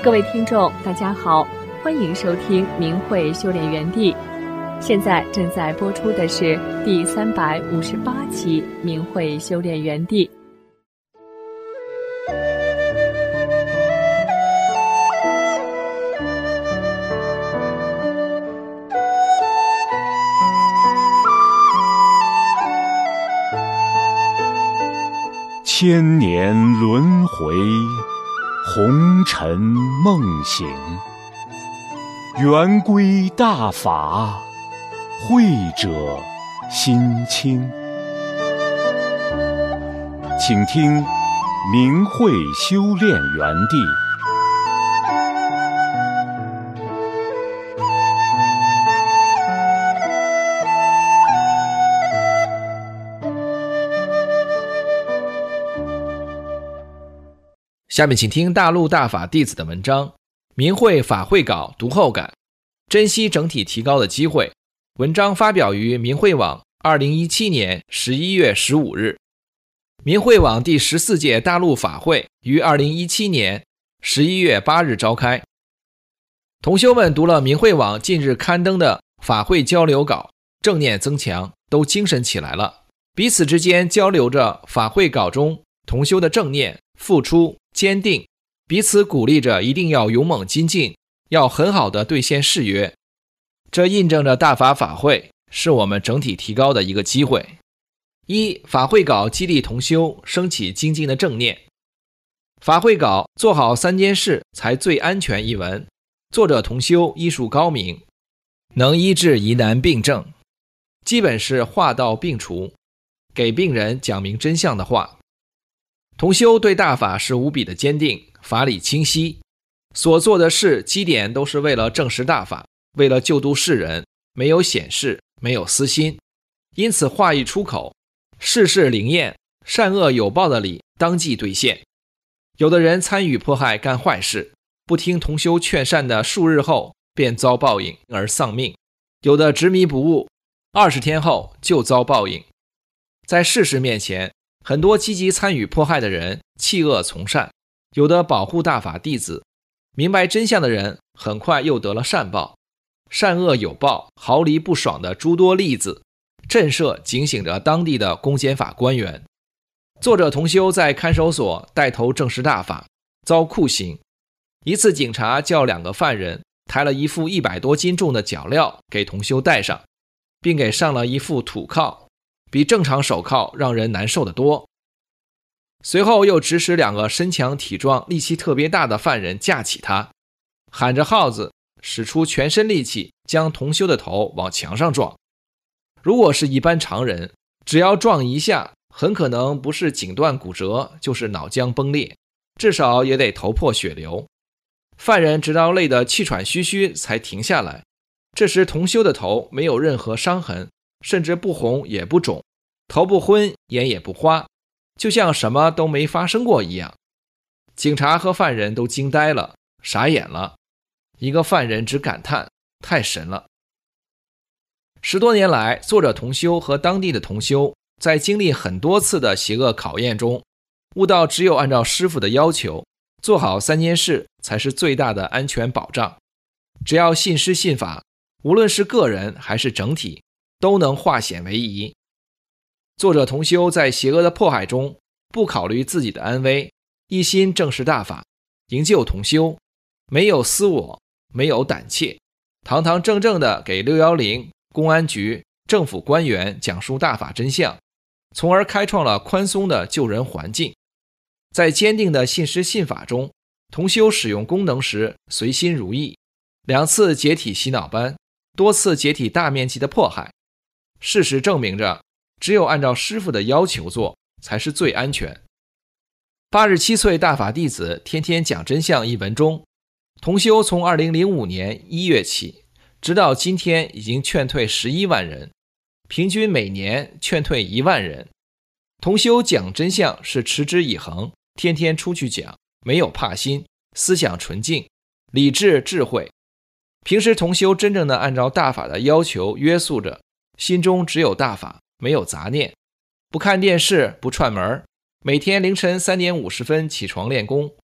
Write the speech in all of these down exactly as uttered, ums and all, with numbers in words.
各位听众大家好，欢迎收听明慧修炼园地。现在正在播出的是第三百五十八期明慧修炼园地。 千年轮回，红尘梦醒，圆规大法，慧者心清。请听明慧修炼园地。 下面请听大陆大法弟子的文章，明慧法会稿读后感，珍惜整体提高的机会。文章发表于明慧网二零一七年十一月十五日。明慧网第十四届大陆法会于二零一七年十一月八日召开。同修们读了明慧网近日刊登的法会交流稿，正念增强，都精神起来了。彼此之间交流着法会稿中同修的正念、付出、坚定，彼此鼓励着一定要勇猛精进，要很好的兑现誓约。这印证着大法法会是我们整体提高的一个机会。一、法会稿激励同修升起精进的正念。法会稿做好三件事才最安全一文，作者同修医术高明，能医治疑难病症，基本是话到病除，给病人讲明真相的话。同修对大法是无比的坚定，法理清晰，所做的事基点都是为了证实大法，为了救度世人，没有显示，没有私心。因此话一出口，事事灵验，善恶有报的理当即兑现。有的人参与迫害干坏事，不听同修劝善的数日后便遭报应而丧命，有的执迷不悟，二十天后就遭报应。在事实面前，很多积极参与迫害的人弃恶从善，有的保护大法弟子，明白真相的人很快又得了善报。善恶有报，毫厘不爽的诸多例子，震慑警醒着当地的公检法官员。作者同修在看守所带头证实大法，遭酷刑。一次警察叫两个犯人抬了一副一百多斤重的脚镣给同修戴上，并给上了一副土铐，比正常手铐让人难受得多。随后又指使两个身强体壮、力气特别大的犯人架起他，喊着号子，使出全身力气将同修的头往墙上撞。如果是一般常人，只要撞一下，很可能不是颈段骨折，就是脑浆崩裂，至少也得头破血流。犯人直到累得气喘吁吁才停下来，这时同修的头没有任何伤痕，甚至不红也不肿，头不昏，眼也不花，就像什么都没发生过一样。警察和犯人都惊呆了，傻眼了。一个犯人只感叹，太神了。十多年来，作者同修和当地的同修在经历很多次的邪恶考验中，悟到只有按照师父的要求，做好三件事才是最大的安全保障。只要信师信法，无论是个人还是整体，都能化险为夷。作者同修在邪恶的迫害中，不考虑自己的安危，一心正视大法，营救同修，没有私我，没有胆怯，堂堂正正地给六一零、公安局、政府官员讲述大法真相，从而开创了宽松的救人环境。在坚定的信师信法中，同修使用功能时随心如意，两次解体洗脑班，多次解体大面积的迫害。事实证明着，只有按照师父的要求做，才是最安全。八十七岁大法弟子天天讲真相一文中，同修从二零零五年一月起，直到今天已经劝退十一万人，平均每年劝退一万人。同修讲真相是持之以恒，天天出去讲，没有怕心，思想纯净，理智智慧。平时同修真正的按照大法的要求约束着，心中只有大法，没有杂念，不看电视，不串门，每天凌晨三点五十分起床练功，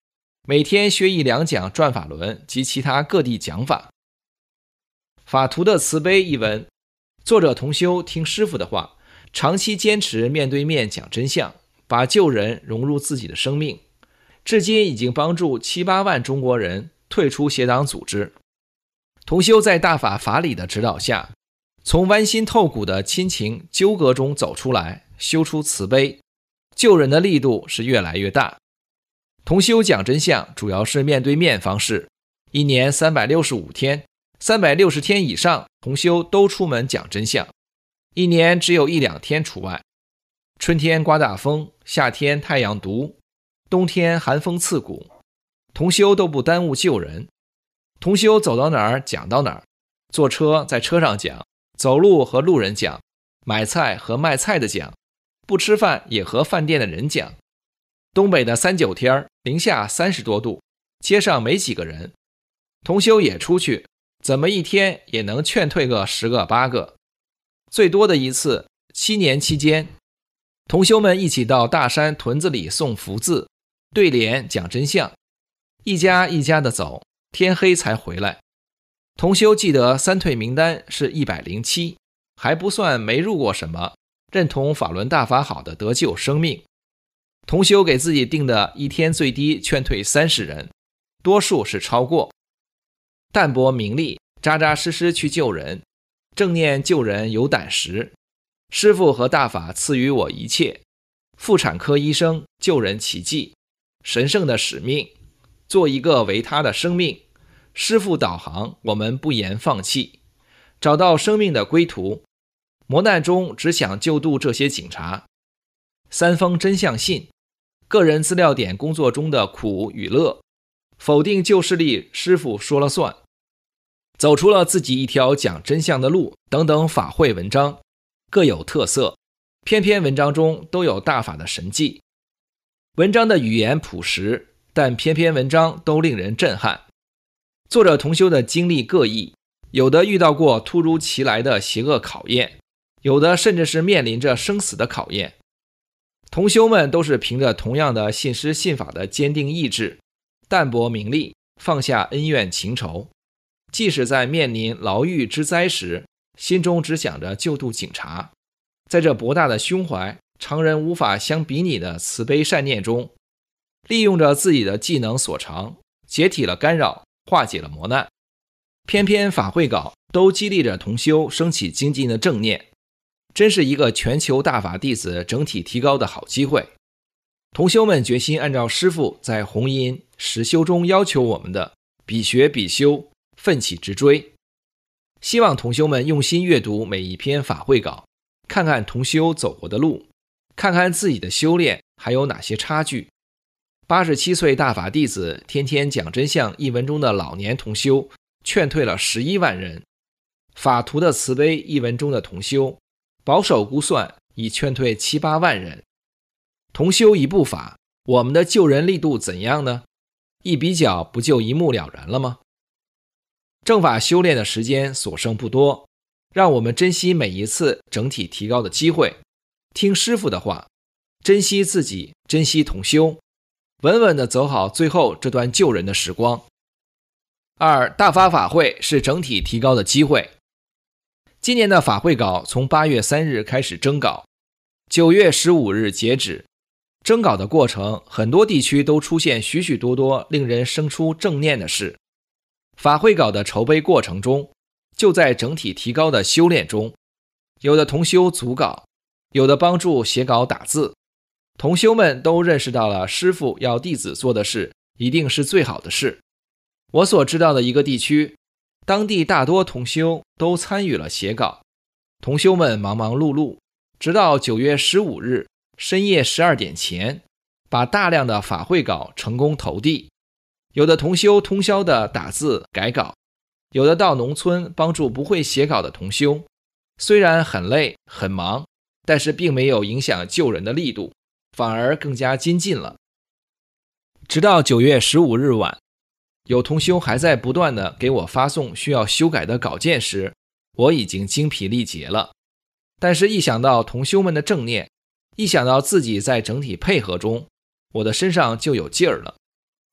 每天学一两讲转法轮及其他各地讲法。法图的慈悲一文，作者同修听师父的话，长期坚持面对面讲真相，把救人融入自己的生命，至今已经帮助七八万中国人退出邪党组织。同修在大法法理的指导下，从剜心透骨的亲情纠葛中走出来，修出慈悲，救人的力度是越来越大。同修讲真相主要是面对面方式，一年三百六十五天，三百六十天以上，同修都出门讲真相，一年只有一两天除外。春天刮大风，夏天太阳毒，冬天寒风刺骨，同修都不耽误救人。同修走到哪儿讲到哪儿，坐车在车上讲，走路和路人讲，买菜和卖菜的讲，不吃饭也和饭店的人讲。东北的三九天，零下三十多度，街上没几个人，同修也出去，怎么一天也能劝退个十个八个。最多的一次，七年期间，同修们一起到大山屯子里送福字，对联讲真相，一家一家的走，天黑才回来。同修记得三退名单是一百零七，还不算没入过什么认同法轮大法好的得救生命。同修给自己定的一天最低劝退三十人，多数是超过。淡泊名利，扎扎实实去救人，正念救人有胆识。师父和大法赐予我一切，妇产科医生，救人奇迹，神圣的使命，做一个为他的生命。师父导航，我们不言放弃，找到生命的归途。磨难中只想救度这些警察。三封真相信，个人资料点工作中的苦与乐，否定旧势力，师父说了算。走出了自己一条讲真相的路等等法会文章，各有特色，篇篇文章中都有大法的神迹。文章的语言朴实，但篇篇文章都令人震撼。作者同修的经历各异，有的遇到过突如其来的邪恶考验，有的甚至是面临着生死的考验。同修们都是凭着同样的信师信法的坚定意志，淡泊名利，放下恩怨情仇，即使在面临牢狱之灾时，心中只想着救度警察。在这博大的胸怀，常人无法相比拟的慈悲善念中，利用着自己的技能所长，解体了干扰，化解了磨难。篇篇法会稿都激励着同修升起精进的正念，真是一个全球大法弟子整体提高的好机会。同修们决心按照师父在弘音实修中要求我们的，比学比修，奋起直追。希望同修们用心阅读每一篇法会稿，看看同修走过的路，看看自己的修炼还有哪些差距。八十七岁大法弟子天天讲真相一文中的老年同修劝退了十一万人，法图的慈悲一文中的同修保守估算已劝退七八万人。同修一部法，我们的救人力度怎样呢？一比较不就一目了然了吗？正法修炼的时间所剩不多，让我们珍惜每一次整体提高的机会，听师父的话，珍惜自己，珍惜同修，稳稳地走好最后这段救人的时光。二，大法法会是整体提高的机会。今年的法会稿从八月三日开始征稿，九月十五日截止。征稿的过程，很多地区都出现许许多多令人生出正念的事。法会稿的筹备过程中，就在整体提高的修炼中，有的同修组稿，有的帮助写稿打字，同修们都认识到了师父要弟子做的事一定是最好的事。我所知道的一个地区，当地大多同修都参与了写稿，同修们忙忙碌碌，直到九月十五日深夜十二点前，把大量的法会稿成功投递。有的同修通宵的打字改稿，有的到农村帮助不会写稿的同修，虽然很累很忙，但是并没有影响救人的力度，反而更加精进了。直到九月十五日晚，有同修还在不断的给我发送需要修改的稿件时，我已经精疲力竭了。但是一想到同修们的正念，一想到自己在整体配合中，我的身上就有劲儿了。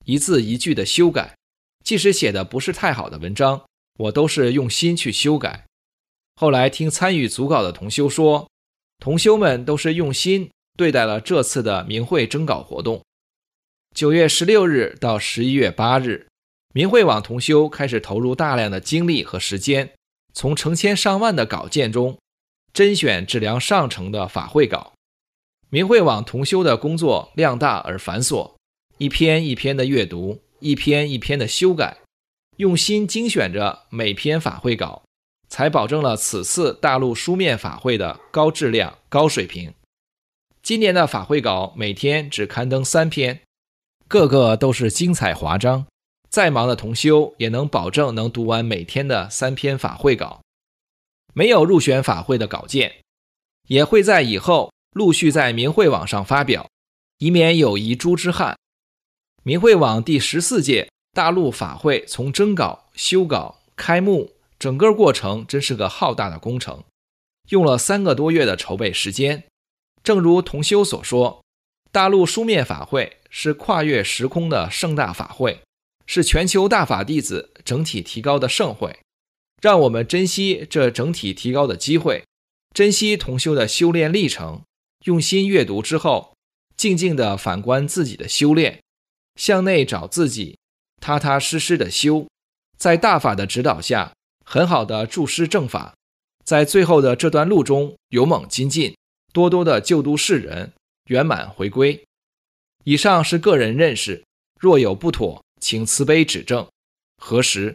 一字一句的修改，即使写的不是太好的文章，我都是用心去修改。后来听参与组稿的同修说，同修们都是用心对待了这次的明慧征稿活动。九月十六日到十一月八日，明慧网同修开始投入大量的精力和时间，从成千上万的稿件中甄选质量上乘的法会稿。明慧网同修的工作量大而繁琐，一篇一篇的阅读，一篇一篇的修改，用心精选着每篇法会稿，才保证了此次大陆书面法会的高质量、高水平。今年的法会稿每天只刊登三篇，个个都是精彩华章，再忙的同修也能保证能读完每天的三篇法会稿。没有入选法会的稿件，也会在以后陆续在明慧网上发表，以免有遗珠之憾。明慧网第十四届大陆法会从征稿、修稿、开幕，整个过程真是个浩大的工程，用了三个多月的筹备时间。正如同修所说，大陆书面法会是跨越时空的盛大法会，是全球大法弟子整体提高的盛会。让我们珍惜这整体提高的机会，珍惜同修的修炼历程，用心阅读之后，静静地反观自己的修炼，向内找自己，踏踏实实的修，在大法的指导下，很好的注师正法，在最后的这段路中勇猛精进，多多的救度世人，圆满回归。以上是个人认识，若有不妥，请慈悲指正。何时？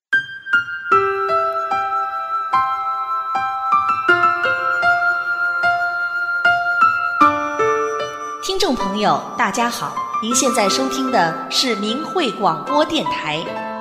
听众朋友大家好，您现在收听的是明慧广播电台。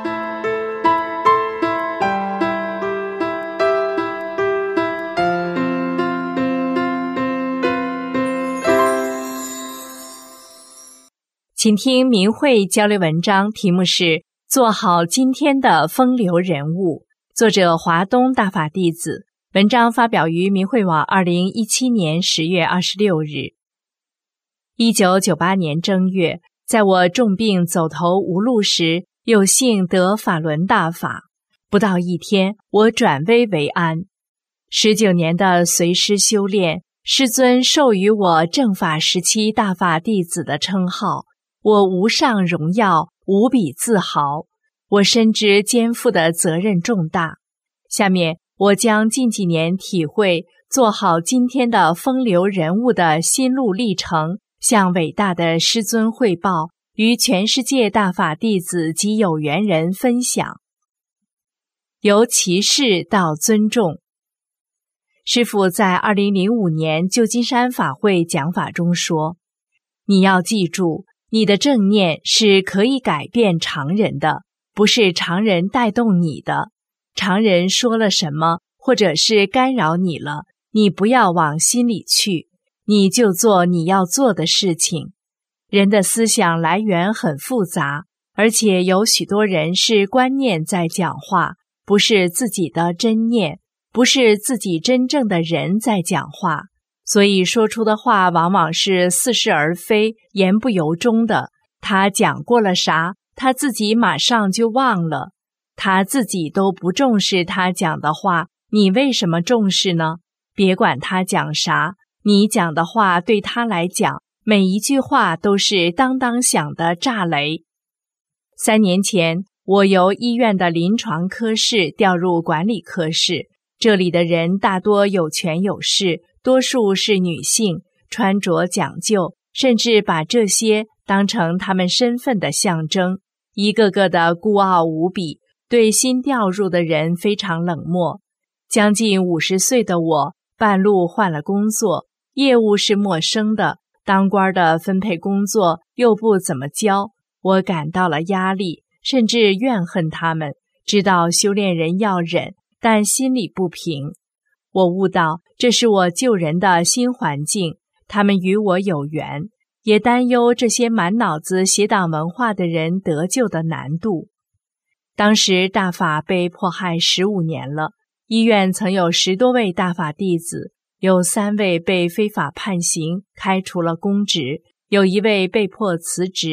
请听明慧交流文章，题目是做好今天的风流人物，作者华东大法弟子，文章发表于明慧网二零一七年十月二十六日。一九九八年正月，在我重病走投无路时，有幸得法轮大法，不到一天，我转危为安。十九年的随师修炼，师尊授予我正法时期大法弟子的称号，我无上荣耀，无比自豪。我深知肩负的责任重大。下面我将近几年体会做好今天的风流人物的心路历程，向伟大的师尊汇报，与全世界大法弟子及有缘人分享。由歧视到尊重。师父在二零零五年旧金山法会讲法中说，你要记住，你的正念是可以改变常人的，不是常人带动你的。常人说了什么，或者是干扰你了，你不要往心里去，你就做你要做的事情。人的思想来源很复杂，而且有许多人是观念在讲话，不是自己的真念，不是自己真正的人在讲话，所以说出的话往往是似是而非，言不由衷的。他讲过了啥，他自己马上就忘了，他自己都不重视他讲的话，你为什么重视呢？别管他讲啥，你讲的话对他来讲，每一句话都是当当响的炸雷。三年前，我由医院的临床科室调入管理科室，这里的人大多有权有势，多数是女性，穿着讲究，甚至把这些当成他们身份的象征，一个个的孤傲无比，对新调入的人非常冷漠。将近五十岁的我，半路换了工作，业务是陌生的，当官的分配工作又不怎么教，我感到了压力，甚至怨恨他们。知道修炼人要忍，但心里不平。我悟到这是我救人的新环境，他们与我有缘，也担忧这些满脑子邪党文化的人得救的难度。当时大法被迫害十五年了，医院曾有十多位大法弟子，有三位被非法判刑，开除了公职，有一位被迫辞职，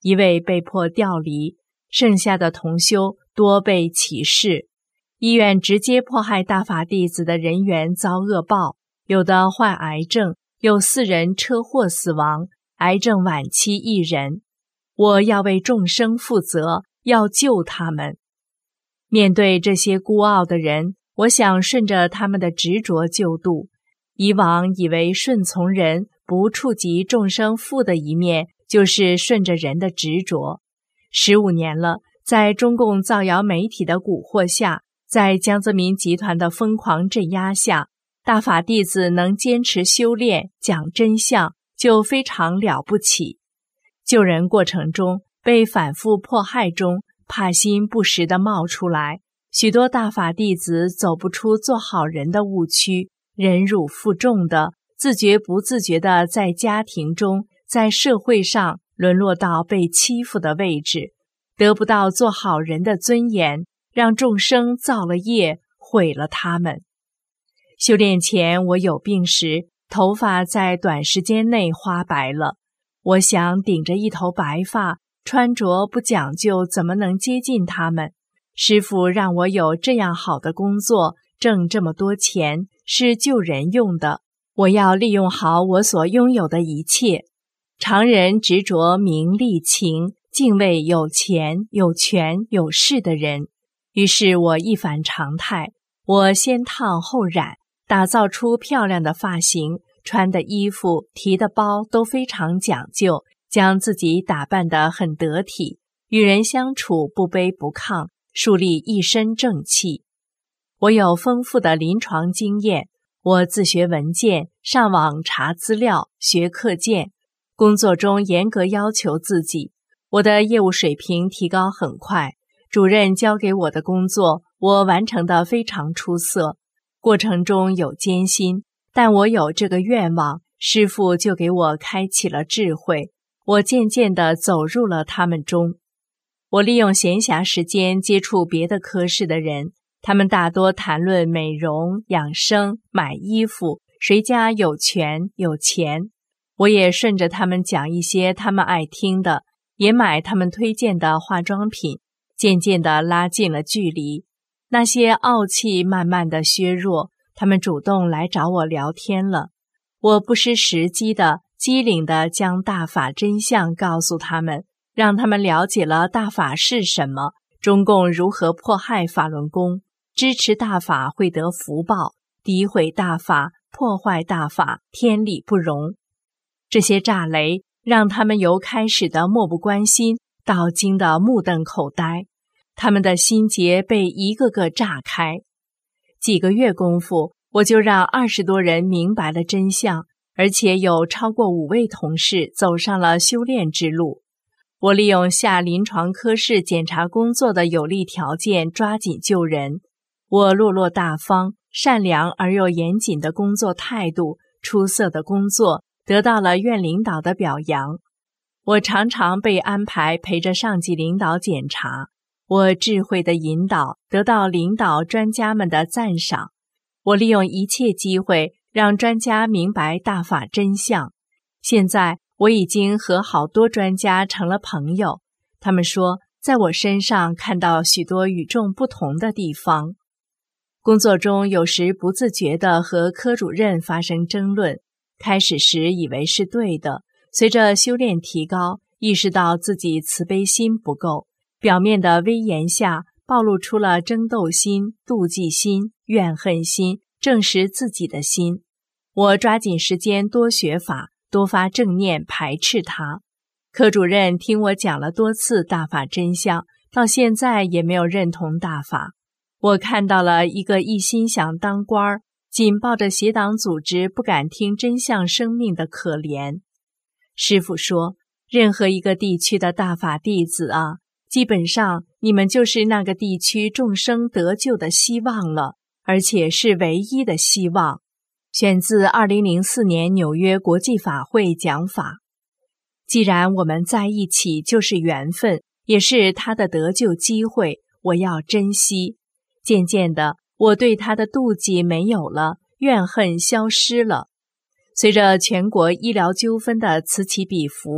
一位被迫调离，剩下的同修多被歧视。医院直接迫害大法弟子的人员遭恶报，有的患癌症，有四人车祸死亡，癌症晚期一人。我要为众生负责，要救他们。面对这些孤傲的人，我想顺着他们的执着救度。以往以为顺从人，不触及众生负的一面，就是顺着人的执着。十五年了，在中共造谣媒体的蛊惑下，在江泽民集团的疯狂镇压下，大法弟子能坚持修炼，讲真相，就非常了不起。救人过程中，被反复迫害中，怕心不时地冒出来，许多大法弟子走不出做好人的误区，忍辱负重的，自觉不自觉地在家庭中，在社会上沦落到被欺负的位置，得不到做好人的尊严，让众生造了业，毁了他们。修炼前我有病时，头发在短时间内花白了，我想顶着一头白发，穿着不讲究，怎么能接近他们？师父让我有这样好的工作，挣这么多钱，是救人用的，我要利用好我所拥有的一切。常人执着名利情，敬畏有钱有权有势的人，于是我一反常态，我先烫后染，打造出漂亮的发型，穿的衣服提的包都非常讲究，将自己打扮得很得体，与人相处不卑不亢，树立一身正气。我有丰富的临床经验，我自学文件，上网查资料，学课件，工作中严格要求自己，我的业务水平提高很快，主任交给我的工作，我完成得非常出色。过程中有艰辛，但我有这个愿望，师父就给我开启了智慧，我渐渐地走入了他们中。我利用闲暇时间接触别的科室的人，他们大多谈论美容、养生、买衣服，谁家有权有钱。我也顺着他们讲一些他们爱听的，也买他们推荐的化妆品，渐渐地拉近了距离。那些傲气慢慢地削弱，他们主动来找我聊天了。我不失时机的、机灵地将大法真相告诉他们，让他们了解了大法是什么，中共如何迫害法轮功，支持大法会得福报，诋毁大法、破坏大法，天理不容。这些炸雷让他们由开始的漠不关心，到惊得目瞪口呆，他们的心结被一个个炸开。几个月功夫，我就让二十多人明白了真相，而且有超过五位同事走上了修炼之路。我利用下临床科室检查工作的有利条件，抓紧救人。我落落大方、善良而又严谨的工作态度，出色的工作，得到了院领导的表扬。我常常被安排陪着上级领导检查，我智慧的引导得到领导专家们的赞赏。我利用一切机会让专家明白大法真相。现在我已经和好多专家成了朋友，他们说在我身上看到许多与众不同的地方。工作中有时不自觉地和科主任发生争论，开始时以为是对的，随着修炼提高，意识到自己慈悲心不够，表面的威严下暴露出了争斗心、妒忌心、怨恨心，证实自己的心。我抓紧时间多学法，多发正念，排斥它。科主任听我讲了多次大法真相，到现在也没有认同大法。我看到了一个一心想当官，紧抱着邪党组织不敢听真相生命的可怜。师父说，任何一个地区的大法弟子啊，基本上你们就是那个地区众生得救的希望了，而且是唯一的希望。选自二零零四年纽约国际法会讲法。既然我们在一起就是缘分，也是他的得救机会，我要珍惜。渐渐的，我对他的妒忌没有了，怨恨消失了。随着全国医疗纠纷的此起彼伏，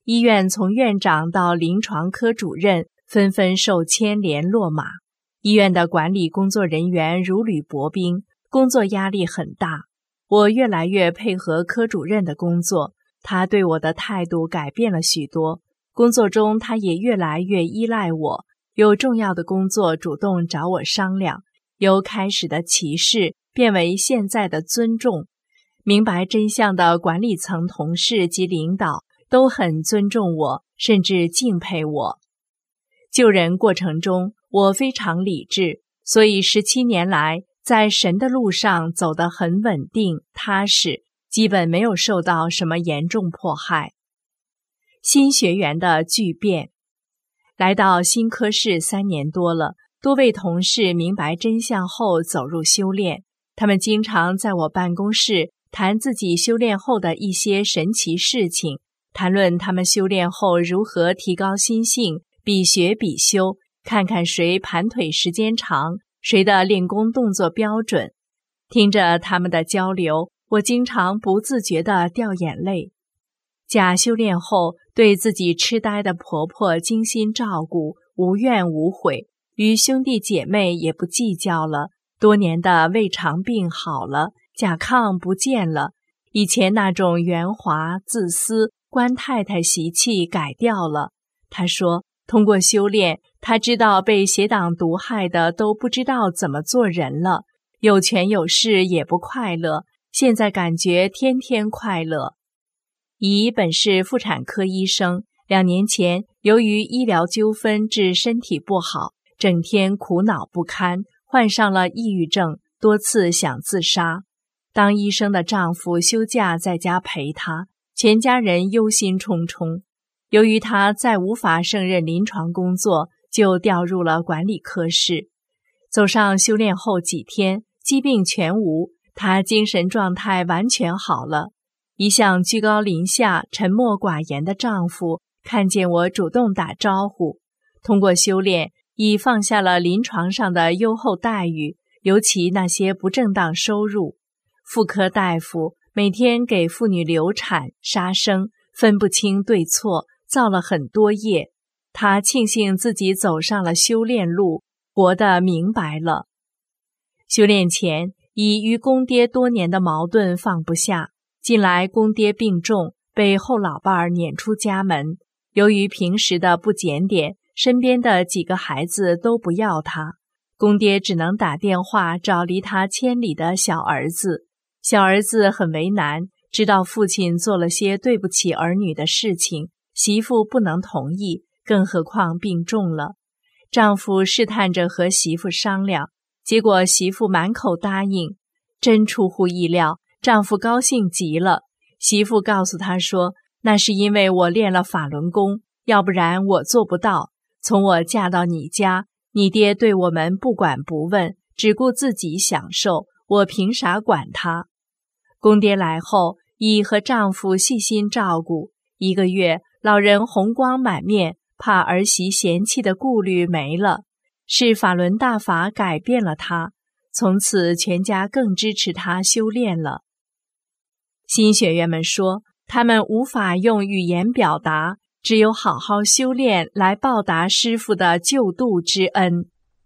医院从院长到临床科主任纷纷受牵连落马，医院的管理工作人员如履薄冰，工作压力很大。我越来越配合科主任的工作，他对我的态度改变了许多。工作中他也越来越依赖我，有重要的工作主动找我商量，由开始的歧视变为现在的尊重。明白真相的管理层同事及领导都很尊重我，甚至敬佩我。救人过程中，我非常理智，所以十七年来在神的路上走得很稳定踏实，基本没有受到什么严重迫害。新学员的巨变。来到新科室三年多了，多位同事明白真相后走入修炼，他们经常在我办公室谈自己修炼后的一些神奇事情，谈论他们修炼后如何提高心性，比学比修，看看谁盘腿时间长，谁的练功动作标准。听着他们的交流，我经常不自觉地掉眼泪。假修炼后，对自己痴呆的婆婆精心照顾，无怨无悔，与兄弟姐妹也不计较了。多年的胃肠病好了，甲亢不见了，以前那种圆滑、自私、官太太习气改掉了。她说，通过修炼，她知道被邪党毒害的都不知道怎么做人了，有权有势也不快乐，现在感觉天天快乐。姨本是妇产科医生，两年前由于医疗纠纷致身体不好，整天苦恼不堪，患上了抑郁症，多次想自杀。当医生的丈夫休假在家陪她，全家人忧心忡忡。由于她再无法胜任临床工作，就调入了管理科室。走上修炼后几天，疾病全无，她精神状态完全好了。一向居高临下、沉默寡言的丈夫看见我主动打招呼。通过修炼，已放下了临床上的优厚待遇，尤其那些不正当收入。妇科大夫每天给妇女流产、杀生，分不清对错，造了很多业。她庆幸自己走上了修炼路，活得明白了。修炼前，已与公爹多年的矛盾放不下。近来公爹病重，被后老伴儿撵出家门。由于平时的不检点，身边的几个孩子都不要他，公爹只能打电话找离他千里的小儿子。小儿子很为难，知道父亲做了些对不起儿女的事情，媳妇不能同意，更何况病重了。丈夫试探着和媳妇商量，结果媳妇满口答应。真出乎意料，丈夫高兴极了。媳妇告诉他说，那是因为我练了法轮功，要不然我做不到。从我嫁到你家，你爹对我们不管不问，只顾自己享受，我凭啥管他？公爹来后，已和丈夫细心照顾，一个月，老人红光满面，怕儿媳嫌弃的顾虑没了。是法轮大法改变了他，从此全家更支持他修炼了。新学员们说，他们无法用语言表达，只有好好修炼来报答师父的救度之恩。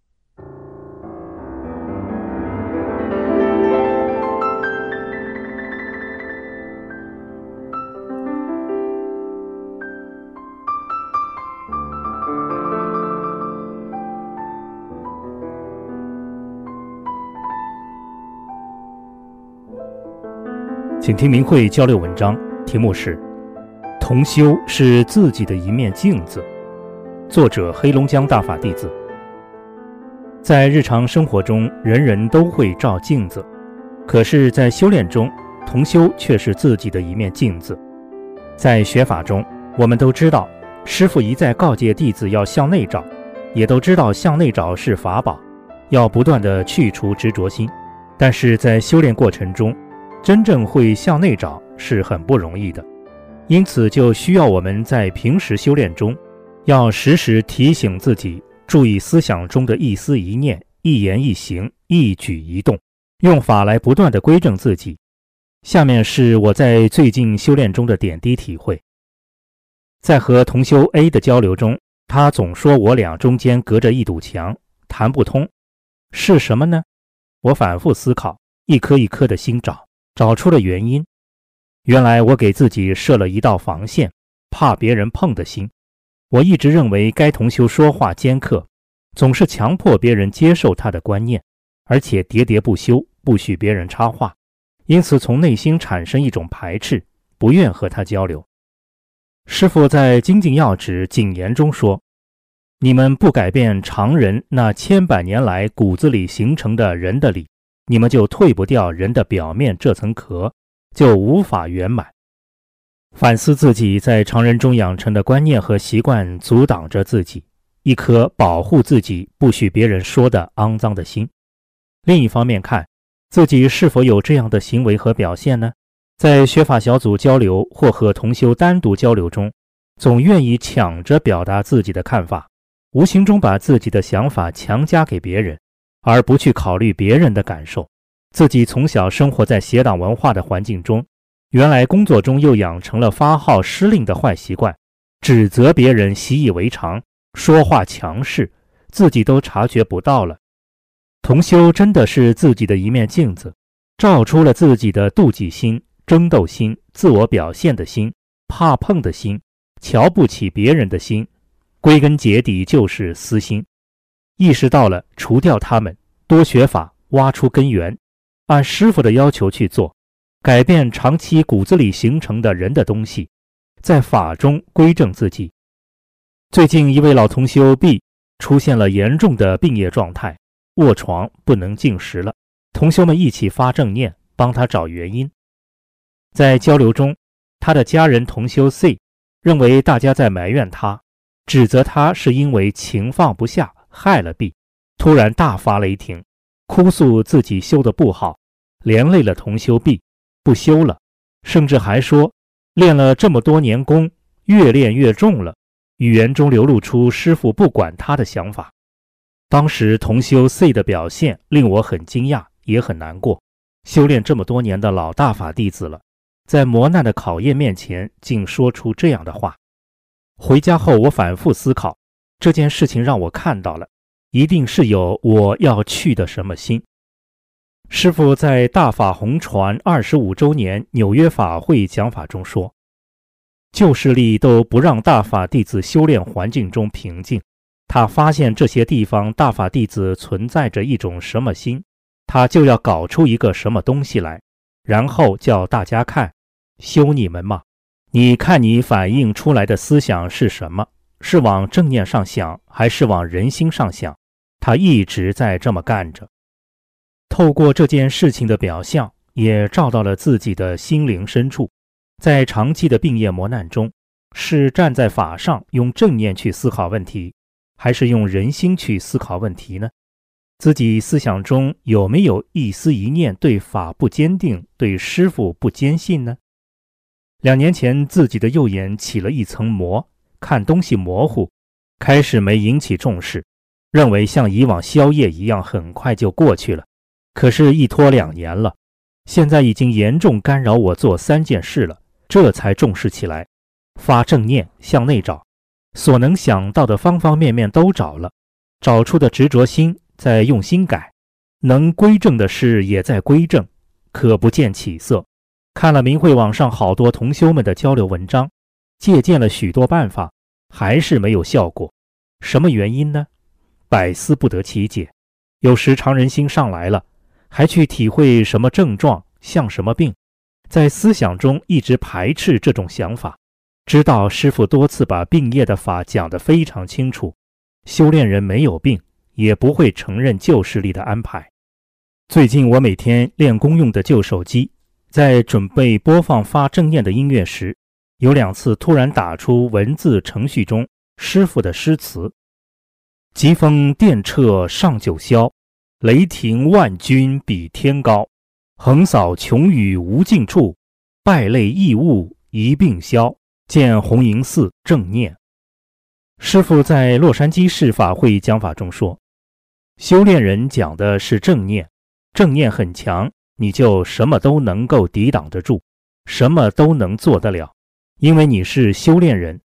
请听明慧交流文章，题目是同修是自己的一面镜子，作者黑龙江大法弟子。在日常生活中，人人都会照镜子，可是在修炼中，同修却是自己的一面镜子。在学法中，我们都知道师父一再告诫弟子要向内找，也都知道向内找是法宝，要不断地去除执着心。但是在修炼过程中，真正会向内找是很不容易的，因此就需要我们在平时修炼中，要时时提醒自己，注意思想中的一思一念、一言一行、一举一动，用法来不断地归正自己。下面是我在最近修炼中的点滴体会。 在和同修 A 的交流中，他总说我俩中间隔着一堵墙，谈不通。是什么呢？我反复思考，一颗一颗的心找，找出了原因。原来我给自己设了一道防线，怕别人碰的心。我一直认为该同修说话尖刻，总是强迫别人接受他的观念，而且喋喋不休，不许别人插话，因此从内心产生一种排斥，不愿和他交流。师父在精进要旨谨言中说，你们不改变常人那千百年来骨子里形成的人的理，你们就退不掉人的表面这层壳，就无法圆满。反思自己在常人中养成的观念和习惯阻挡着自己，一颗保护自己不许别人说的肮脏的心。另一方面看，自己是否有这样的行为和表现呢？在学法小组交流或和同修单独交流中，总愿意抢着表达自己的看法，无形中把自己的想法强加给别人，而不去考虑别人的感受。自己从小生活在邪党文化的环境中，原来工作中又养成了发号施令的坏习惯，指责别人习以为常，说话强势，自己都察觉不到了。同修真的是自己的一面镜子，照出了自己的妒忌心、争斗心、自我表现的心、怕碰的心、瞧不起别人的心，归根结底就是私心。意识到了，除掉他们，多学法，挖出根源，按师父的要求去做，改变长期骨子里形成的人的东西，在法中归正自己。最近一位老同修 B 出现了严重的病业状态，卧床不能进食了，同修们一起发正念，帮他找原因。在交流中，他的家人同修 C 认为大家在埋怨他，指责他是因为情放不下害了 B， 突然大发雷霆，哭诉自己修得不好，连累了同修 B， 不修了，甚至还说练了这么多年功，越练越重了，语言中流露出师父不管他的想法。当时同修 C 的表现令我很惊讶，也很难过。修炼这么多年的老大法弟子了，在磨难的考验面前竟说出这样的话。回家后我反复思考，这件事情让我看到了，一定是有我要去的什么心。师父在大法红传二十五周年纽约法会讲法中说，旧势力都不让大法弟子修炼环境中平静，他发现这些地方大法弟子存在着一种什么心，他就要搞出一个什么东西来，然后叫大家看，修你们嘛，你看你反映出来的思想是什么，是往正念上想还是往人心上想，他一直在这么干着。透过这件事情的表象，也照到了自己的心灵深处，在长期的病业磨难中，是站在法上用正念去思考问题，还是用人心去思考问题呢？自己思想中有没有一丝一念对法不坚定，对师父不坚信呢？两年前自己的右眼起了一层膜，看东西模糊，开始没引起重视，认为像以往宵夜一样很快就过去了。可是一拖两年了，现在已经严重干扰我做三件事了，这才重视起来，发正念向内找，所能想到的方方面面都找了，找出的执着心在用心改，能归正的事也在归正，可不见起色。看了明慧网上好多同修们的交流文章，借鉴了许多办法，还是没有效果。什么原因呢？百思不得其解。有时常人心上来了，还去体会什么症状像什么病，在思想中一直排斥这种想法。知道师父多次把病业的法讲得非常清楚，修炼人没有病，也不会承认旧势力的安排。最近我每天练功用的旧手机，在准备播放发正念的音乐时，有两次突然打出文字程序中师父的诗词：疾风电掣上九霄，雷霆万钧比天高，横扫穷宇无尽处，败类异物一并消，见红营寺正念。师父在洛杉矶市法会讲法中说，修炼人讲的是正念，正念很强，你就什么都能够抵挡得住，什么都能做得了，因为你是修炼人，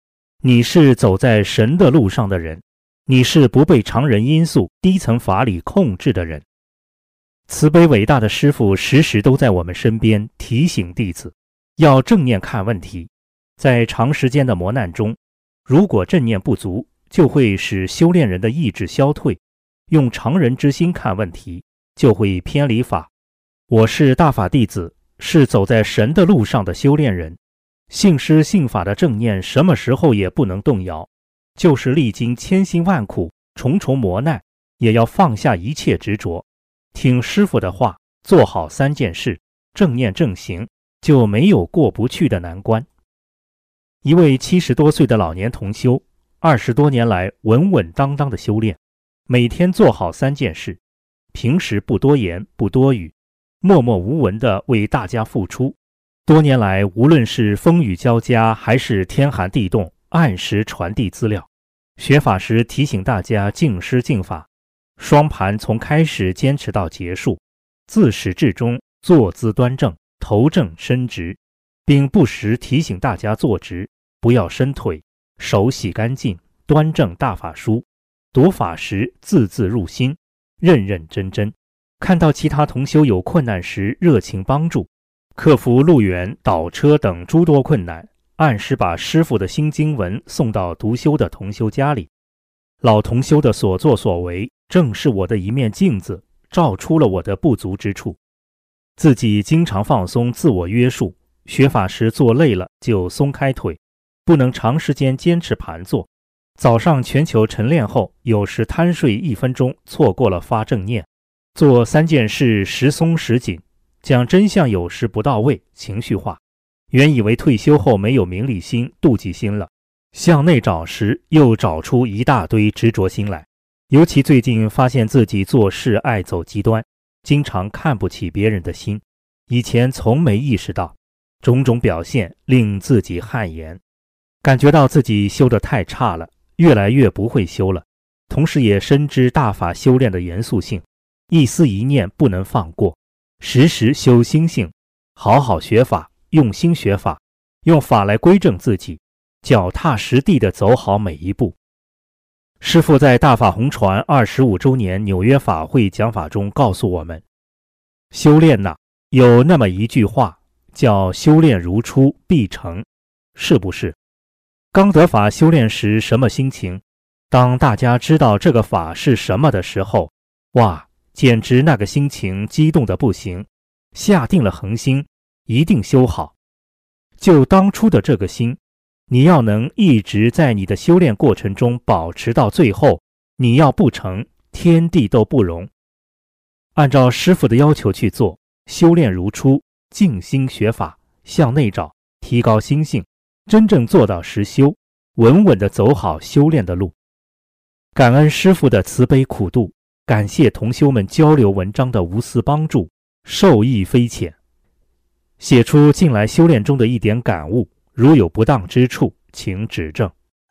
你是走在神的路上的人，你是不被常人因素、低层法理控制的人。慈悲伟大的师父时时都在我们身边提醒弟子，要正念看问题。在长时间的磨难中，如果正念不足，就会使修炼人的意志消退，用常人之心看问题，就会偏离法。我是大法弟子，是走在神的路上的修炼人，信师信法的正念什么时候也不能动摇，就是历经千辛万苦、重重磨难，也要放下一切执着，听师父的话，做好三件事，正念正行，就没有过不去的难关。一位七十多岁的老年同修，二十多年来稳稳当当的修炼，每天做好三件事，平时不多言不多语，默默无闻地为大家付出。多年来，无论是风雨交加还是天寒地冻，按时传递资料，学法时提醒大家敬师敬法，双盘从开始坚持到结束，自始至终坐姿端正，头正身直，并不时提醒大家坐直，不要伸腿，手洗干净，端正大法书，读法时字字入心，认认真真。看到其他同修有困难时，热情帮助，克服路远、倒车等诸多困难，按时把师父的新经文送到独修的同修家里。老同修的所作所为，正是我的一面镜子，照出了我的不足之处。自己经常放松自我约束，学法时坐累了就松开腿，不能长时间坚持盘坐。早上全球晨练后，有时贪睡一分钟，错过了发正念。做三件事时松时紧，讲真相有时不到位，情绪化。原以为退休后没有名利心、妒忌心了，向内找时又找出一大堆执着心来。尤其最近发现自己做事爱走极端，经常看不起别人的心，以前从没意识到，种种表现令自己汗颜，感觉到自己修得太差了，越来越不会修了。同时也深知大法修炼的严肃性，一丝一念不能放过，时时修心性，好好学法，用心学法，用法来归正自己，脚踏实地地走好每一步。师父在大法红传二十五周年纽约法会讲法中告诉我们，修炼呐、啊，有那么一句话叫修炼如初必成，是不是？刚得法修炼时什么心情？当大家知道这个法是什么的时候，哇，简直那个心情激动得不行，下定了恒心，一定修好。就当初的这个心，你要能一直在你的修炼过程中保持到最后，你要不成，天地都不容。按照师父的要求去做，修炼如初，静心学法，向内找，提高心性，真正做到实修，稳稳地走好修炼的路。感恩师父的慈悲苦度，感谢同修们交流文章的无私帮助，受益匪浅。写出近来修炼中的一点感悟，如有不当之处，请指正。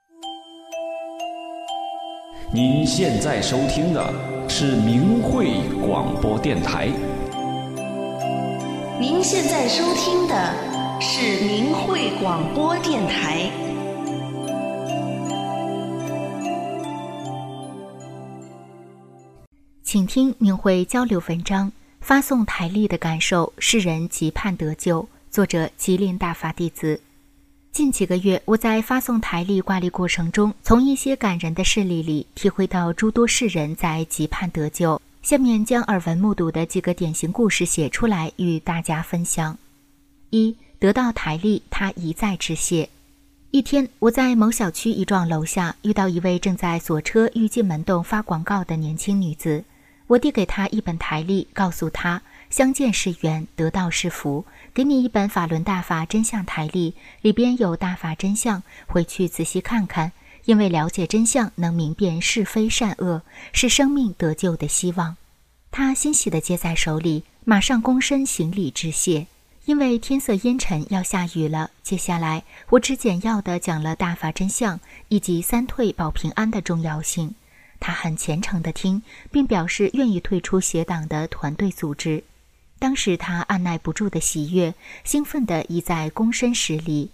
您现在收听的是明慧广播电台。 您现在收听的是明慧广播电台。 请听明慧交流文章，发送台历的感受，世人期盼得救。作者吉林大法弟子。近几个月，我在发送台历挂历过程中，从一些感人的事例里体会到诸多世人在期盼得救。下面将耳闻目睹的几个典型故事写出来与大家分享。一、得到台历，他一再致谢。一天，我在某小区一幢楼下遇到一位正在锁车欲进门洞发广告的年轻女子。我递给她一本台历，告诉她相见是缘，得道是福，给你一本法轮大法真相台历，里边有大法真相，回去仔细看看，因为了解真相能明辨是非善恶，是生命得救的希望。她欣喜地接在手里，马上躬身行礼致谢。因为天色阴沉要下雨了，接下来我只简要地讲了大法真相以及三退保平安的重要性。他很虔诚地听，并表示愿意退出邪党的团队组织。当时他按耐不住的喜悦，兴奋地一再躬身施礼。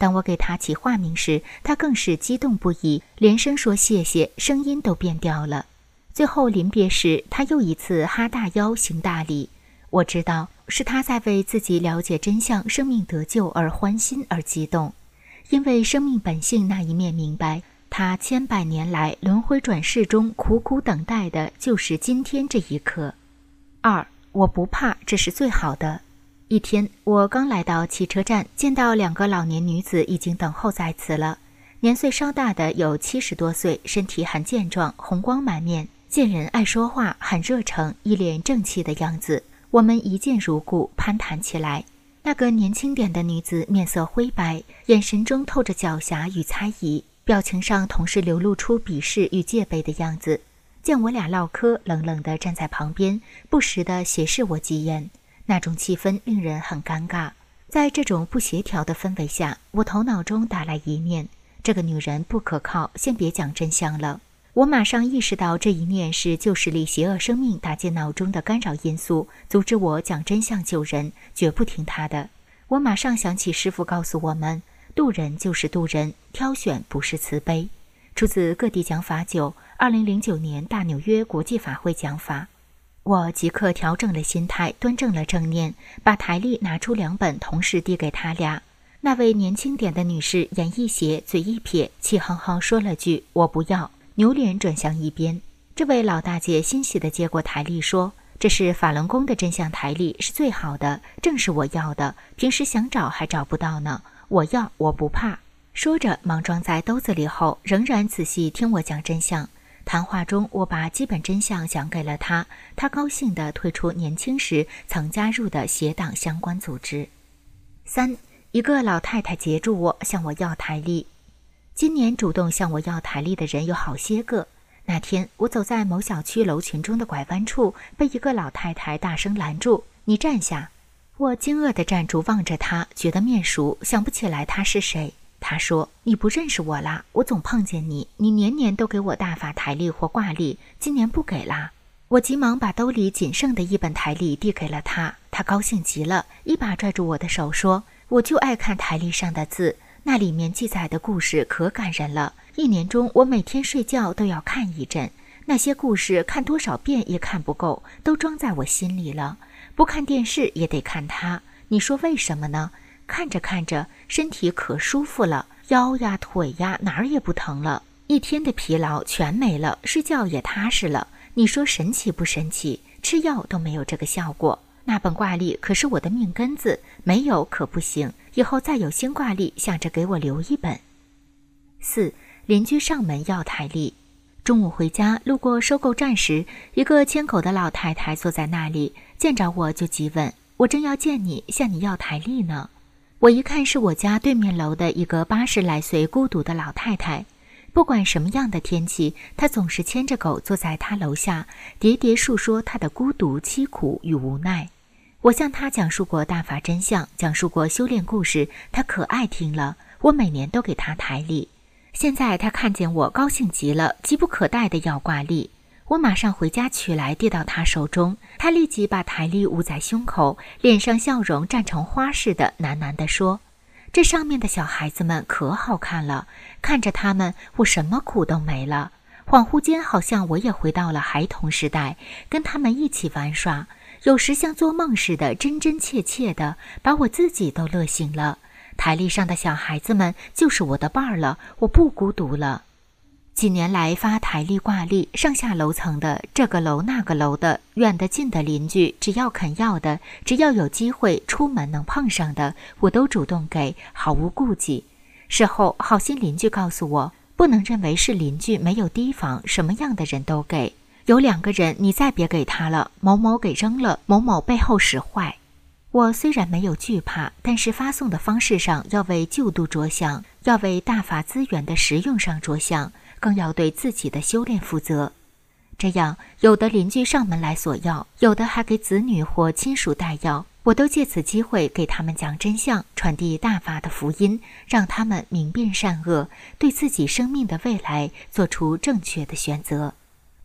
当我给他起化名时，他更是激动不已，连声说谢谢，声音都变调了。最后临别时，他又一次哈大腰行大礼。我知道是他在为自己了解真相、生命得救而欢欣而激动，因为生命本性那一面明白，他千百年来轮回转世中苦苦等待的就是今天这一刻。二，我不怕，这是最好的。一天，我刚来到汽车站，见到两个老年女子已经等候在此了。年岁稍大的有七十多岁，身体很健壮，红光满面，见人爱说话，很热诚，一脸正气的样子。我们一见如故，攀谈起来。那个年轻点的女子面色灰白，眼神中透着狡黠与猜疑，表情上同时流露出鄙视与戒备的样子。见我俩唠嗑，冷冷地站在旁边，不时地斜视我几眼，那种气氛令人很尴尬。在这种不协调的氛围下，我头脑中打来一念：这个女人不可靠，先别讲真相了。我马上意识到这一念是旧势力邪恶生命打进脑中的干扰因素，阻止我讲真相救人，绝不听他的。我马上想起师父告诉我们，渡人就是渡人，挑选不是慈悲。出自各地讲法九，二零零九年大纽约国际法会讲法。我即刻调整了心态，端正了正念，把台历拿出两本，同时递给他俩。那位年轻点的女士眼一斜，嘴一撇，气哼哼说了句我不要，扭脸转向一边。这位老大姐欣喜地接过台历说，这是法轮功的真相台历，是最好的，正是我要的，平时想找还找不到呢，我要，我不怕。说着忙装在兜子里后，仍然仔细听我讲真相。谈话中，我把基本真相讲给了他，他高兴地退出年轻时曾加入的邪党相关组织。三，一个老太太截住我，向我要台历。今年主动向我要台历的人有好些个。那天我走在某小区楼群中的拐弯处，被一个老太太大声拦住：“你站下！”我惊愕地站住，望着她，觉得面熟，想不起来她是谁。她说：“你不认识我啦，我总碰见你，你年年都给我大法台历或挂历，今年不给啦。”我急忙把兜里仅剩的一本台历递给了她，她高兴极了，一把拽住我的手说：“我就爱看台历上的字，那里面记载的故事可感人了，一年中我每天睡觉都要看一阵，那些故事看多少遍也看不够，都装在我心里了，不看电视也得看它。你说为什么呢？看着看着身体可舒服了，腰呀腿呀哪儿也不疼了，一天的疲劳全没了，睡觉也踏实了。你说神奇不神奇？吃药都没有这个效果。那本挂历可是我的命根子，没有可不行，以后再有新挂历想着给我留一本。”四，邻居上门要台历。中午回家路过收购站时，一个牵狗的老太太坐在那里，见着我就急问：“我正要见你，向你要台历呢。”我一看是我家对面楼的一个八十来岁孤独的老太太，不管什么样的天气，她总是牵着狗坐在她楼下，喋喋述说她的孤独、凄苦与无奈。我向她讲述过大法真相，讲述过修炼故事，她可爱听了，我每年都给她台历。现在她看见我高兴极了，急不可待地要挂历。我马上回家取来递到他手中，他立即把台历捂在胸口，脸上笑容绽成花似的，喃喃地说：“这上面的小孩子们可好看了，看着他们，我什么苦都没了。恍惚间好像我也回到了孩童时代，跟他们一起玩耍，有时像做梦似的，真真切切的，把我自己都乐醒了。台历上的小孩子们就是我的伴儿了，我不孤独了。”几年来发台历挂历，上下楼层的，这个楼那个楼的，远的近的邻居，只要肯要的，只要有机会出门能碰上的，我都主动给，毫无顾忌。事后好心邻居告诉我，不能认为是邻居没有提防，什么样的人都给。有两个人你再别给他了，某某给扔了，某某背后使坏。我虽然没有惧怕，但是发送的方式上要为救度着想，要为大法资源的实用上着想，更要对自己的修炼负责。这样，有的邻居上门来索要，有的还给子女或亲属带要，我都借此机会给他们讲真相，传递大法的福音，让他们明辨善恶，对自己生命的未来做出正确的选择。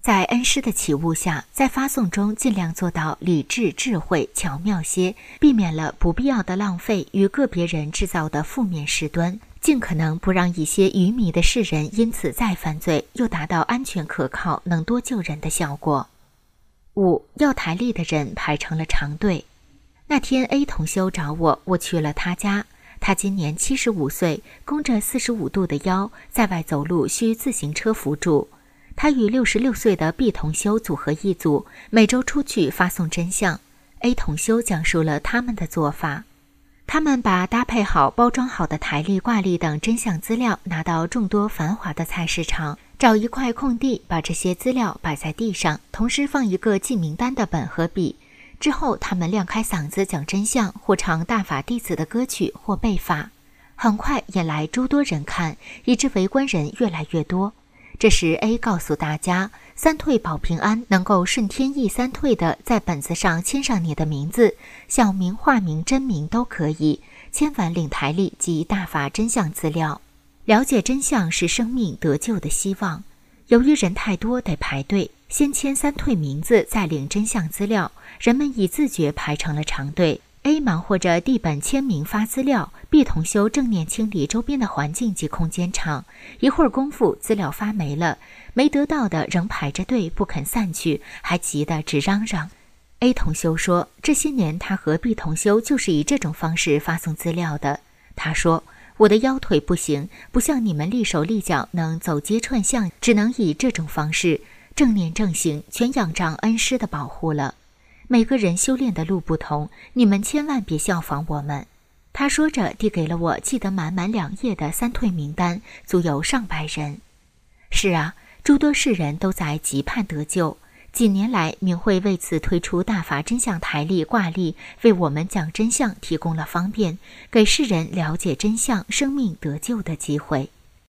在恩师的启悟下，在发送中尽量做到理智、智慧、巧妙些，避免了不必要的浪费与个别人制造的负面事端，尽可能不让一些愚迷的世人因此再犯罪，又达到安全可靠、能多救人的效果。五、要台历的人排成了长队。那天 A 同修找我，我去了他家。他今年七十五岁，弓着四十五度的腰，在外走路需自行车辅助。他与六十六岁的 B 同修组合一组，每周出去发送真相。A 同修讲述了他们的做法。他们把搭配好、包装好的台历、挂历等真相资料拿到众多繁华的菜市场，找一块空地，把这些资料摆在地上，同时放一个记名单的本和笔。之后他们亮开嗓子讲真相，或唱大法弟子的歌曲，或背法。很快引来诸多人看，以致围观人越来越多。这时 A 告诉大家，三退保平安能够顺天意三退的在本子上签上你的名字，小名、化名、真名都可以，签完领台历及大法真相资料。了解真相是生命得救的希望。由于人太多得排队，先签三退名字，再领真相资料，人们已自觉排成了长队。A 忙活着递本签名发资料， B 同修正念清理周边的环境及空间场。一会儿功夫，资料发没了，没得到的仍排着队不肯散去，还急得直嚷嚷。 A 同修说，这些年他和 B 同修就是以这种方式发送资料的。他说，我的腰腿不行，不像你们立手立脚能走街串巷，只能以这种方式正念正行，全仰仗恩师的保护了。每个人修炼的路不同，你们千万别效仿我们。他说着递给了我记得满满两页的三退名单，足有上百人。是啊，诸多世人都在急盼得救。几年来，明慧为此推出大法真相台历、挂历，为我们讲真相提供了方便，给世人了解真相、生命得救的机会。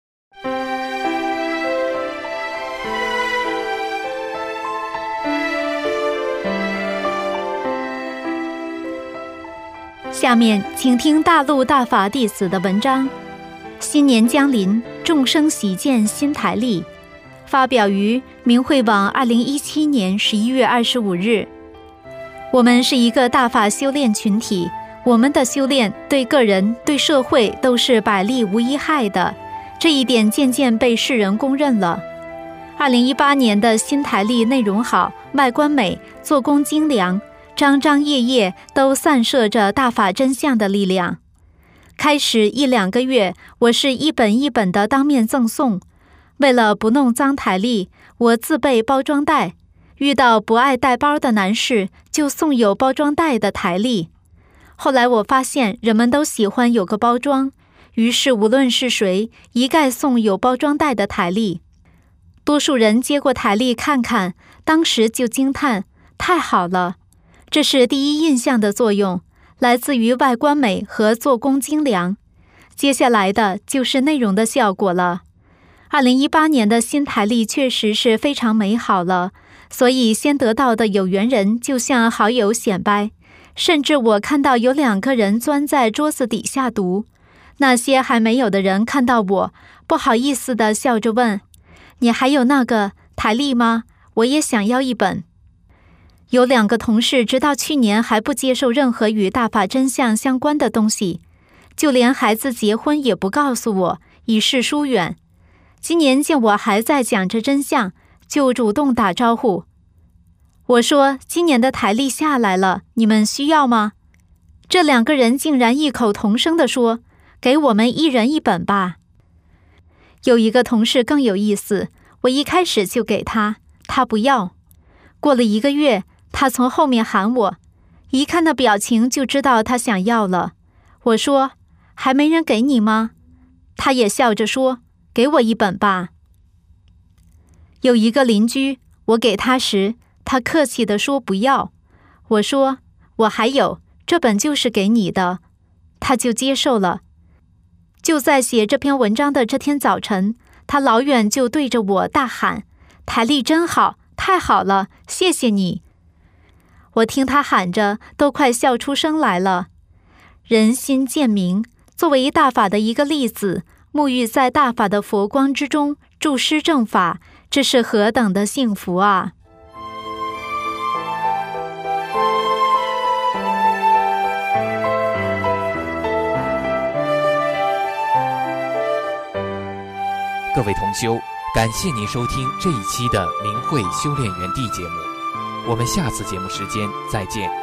下面请听大陆大法弟子的文章。新年将临，众生喜见新台历，发表于明慧网二零一七年十一月二十五日。我们是一个大法修炼群体，我们的修炼对个人、对社会都是百利无一害的，这一点渐渐被世人公认了。二零一八年的新台历内容好，外观美，做工精良，章章页页都散射着大法真相的力量。开始一两个月，我是一本一本的当面赠送。为了不弄脏台历，我自备包装袋，遇到不爱带包的男士，就送有包装袋的台历。后来我发现人们都喜欢有个包装，于是无论是谁，一概送有包装袋的台历。多数人接过台历看看，当时就惊叹，太好了。这是第一印象的作用，来自于外观美和做工精良。接下来的就是内容的效果了。二零一八年的新台历确实是非常美好了，所以先得到的有缘人就向好友显摆，甚至我看到有两个人钻在桌子底下读。那些还没有的人看到我，不好意思地笑着问，你还有那个台历吗？我也想要一本。有两个同事直到去年还不接受任何与大法真相相关的东西，就连孩子结婚也不告诉我，以示疏远。今年见我还在讲着真相，就主动打招呼。我说，今年的台历下来了，你们需要吗？这两个人竟然异口同声地说，给我们一人一本吧。有一个同事更有意思，我一开始就给他，他不要。过了一个月，他从后面喊我，一看那表情就知道他想要了。我说，还没人给你吗？他也笑着说，给我一本吧。有一个邻居，我给他时，他客气地说不要。我说，我还有，这本就是给你的。他就接受了。就在写这篇文章的这天早晨，他老远就对着我大喊，台历真好，太好了，谢谢你。我听他喊着，都快笑出声来了。人心渐明，作为大法的一个例子，沐浴在大法的佛光之中，注施正法， 这是何等的幸福啊！ 各位同修，感谢您收听这一期的明慧修炼园地节目，我们下次节目时间再见。